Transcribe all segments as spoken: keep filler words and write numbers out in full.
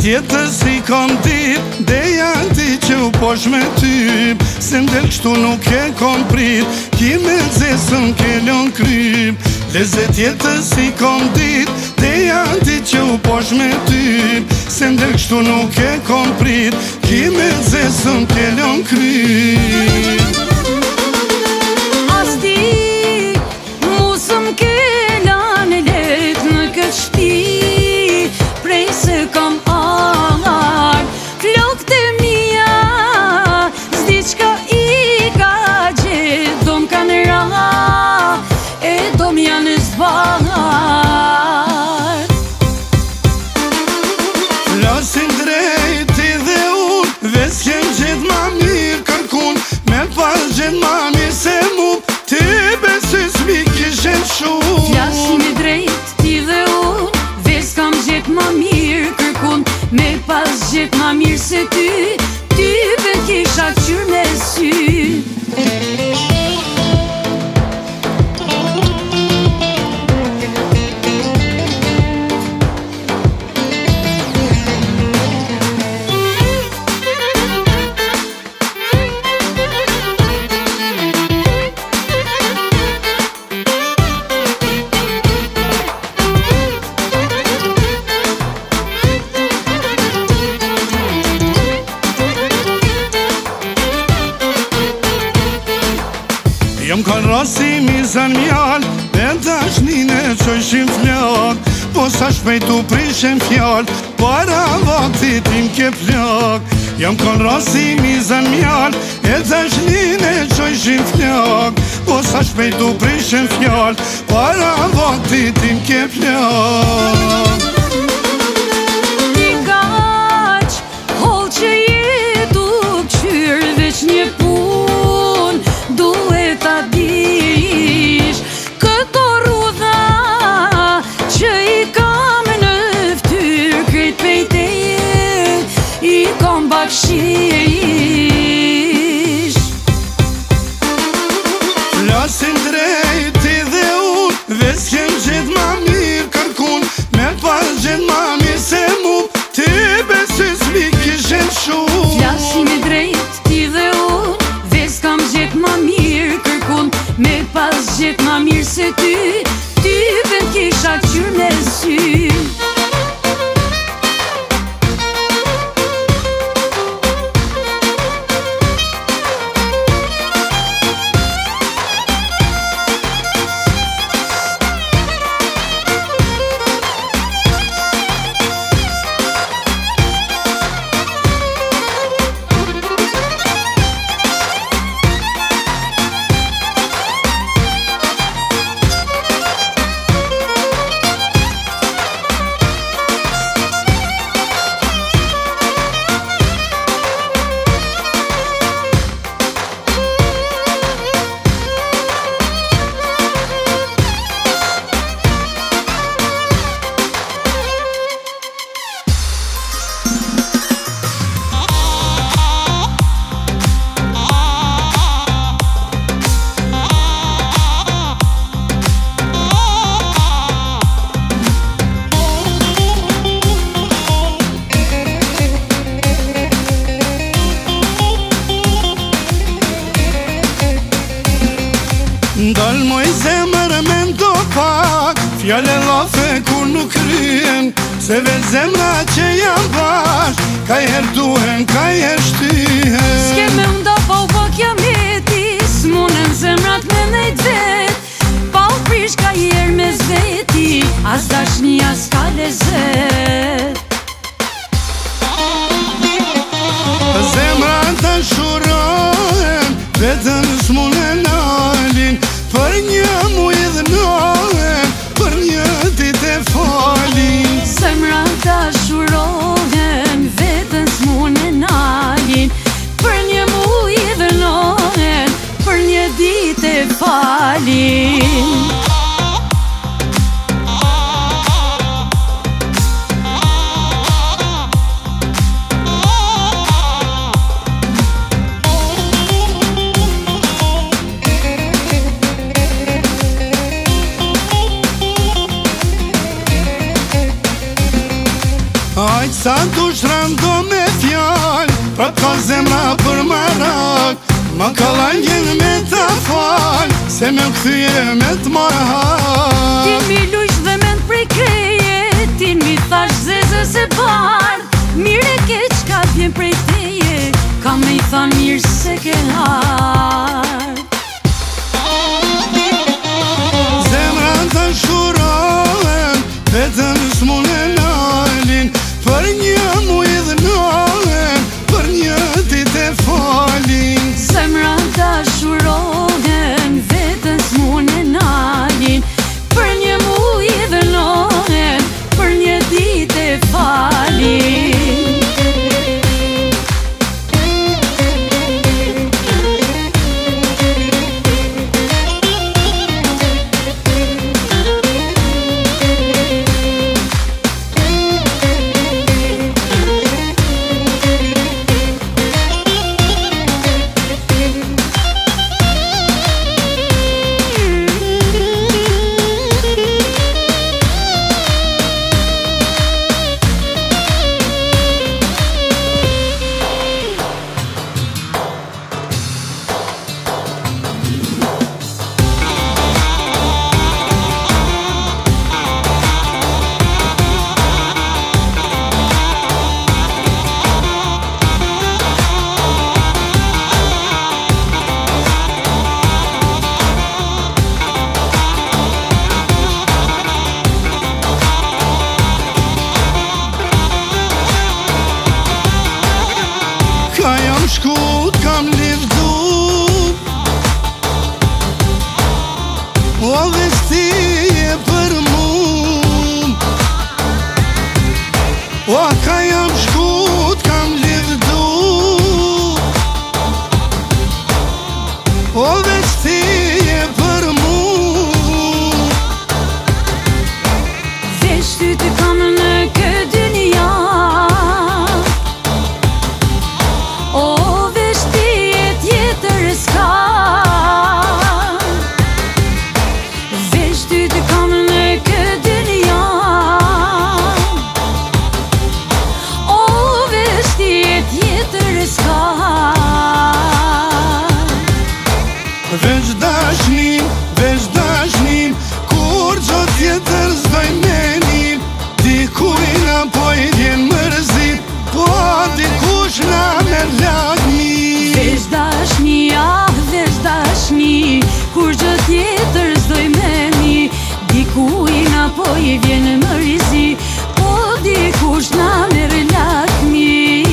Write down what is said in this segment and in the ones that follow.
tjetër si kom dit, deja ti që u posh me ty. Se ndel kështu nuk e kom prit, ki me zesën kellon kryp. Lezet tjetër si kom dit, deja ti që u posh me ty. Se ndel kështu nuk e kom prit, ki me zesën kellon kryp. Flasin drejti dhe unë, ves kem gjithë ma mirë kërkun. Me pas gjithë ma mirë se mu, ti besës mi kishen shumë. Flasin drejti dhe unë, ves kam gjithë ma mirë kërkun. Me pas gjithë ma mirë se ty, ty be kisha qyrë me sy. Jom kanë rasi mizan mjall, e dashnine qojshim flak. Po sa shpejtu prishem fjall, para vaktit im ke plak. Jom kanë rasi mizan mjall, e dashnine qojshim flak. Po sa shpejtu prishem fjall, para vaktit im ke plak. Ti gaq, hol që jetu këqyr veç një pun, duhet ta dish këto rrudha që i kam në fytyr, krejt pejteje i kam bakshish. Flasin drejti dhe unë, ves kem gjithë ma mirë kërkun. Me pas gjithë ma mirë se mu, ti besës mi kishen shumë. Flasin drejti dhe unë, ves kam gjithë ma mirë kërkun. Me pas gjithë ma mirë se ty, ty be kisha qyrë me sy. Ndal moj zemër me ndo pak, fjale lafe kur nuk kryen. Se veç zemra që jam bash, ka her duhen, ka her shtyhen. S'ke me ndo pa u pak jam heti, s'munën zemrat me nejt vet. Pa u prish ka jer me zveti, as dashni as ka lezet. Zemra të shurohen, vetën s'munën alin. Për një mujë dhe nohen, për një dit e falin. Zemra ta shurohen, vetën s'munën alin. Për një mujë dhe nohen, për një dit e falin. Sa du shrando me fjall, pra ka zemra për marak, ma ka langin me ta fal, se me këthyje me t'marr hak. Tin mi lujsh dhe me t'prej kreje, tin mi thash zezë se bardh, mire ke qka vjen prej teje, ka me i than mirë se ke hard. Zemra të shurohen, vetëm s'mune nalin, për një muj dhe nalin, për një dit e falin. Zemra të shurohen, vetëm s'mune nalin, për një muj dhe nalin, për një dit e falin. Shkut kam livdu, o vesti e për mu, o ka jam shkut kam livdu, o vesti e për mu. Veç ty të kam në këtë dynja, Veç dashnim, veç dashnim, kur gjo tjetër s'doj menim, dikuj na po i vjen mërzit, po dikush na me lagni. Veç dashni, ah, veç dashni, kur gjo tjetër s'doj meni, dikuj na po i vjen mërzit, po dikush na me lagni.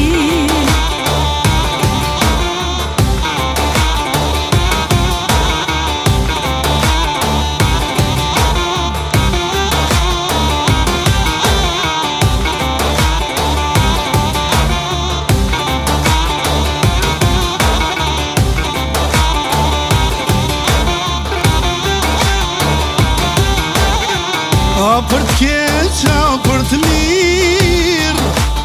A për t'keq, a për t'mirë,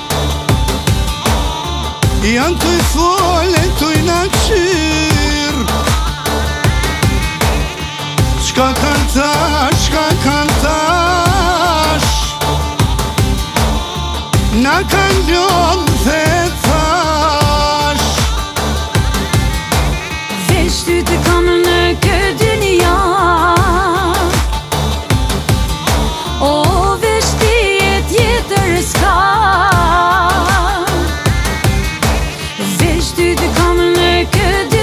janë t'u i fole, t'u i na qyrë. Qka kanë tash, qka kanë tash, na kanë ljonë dhe tash. Veç ty të kam në këtë dynja, o veç ti e tjetër s'ka. Veç ty të kam në këtë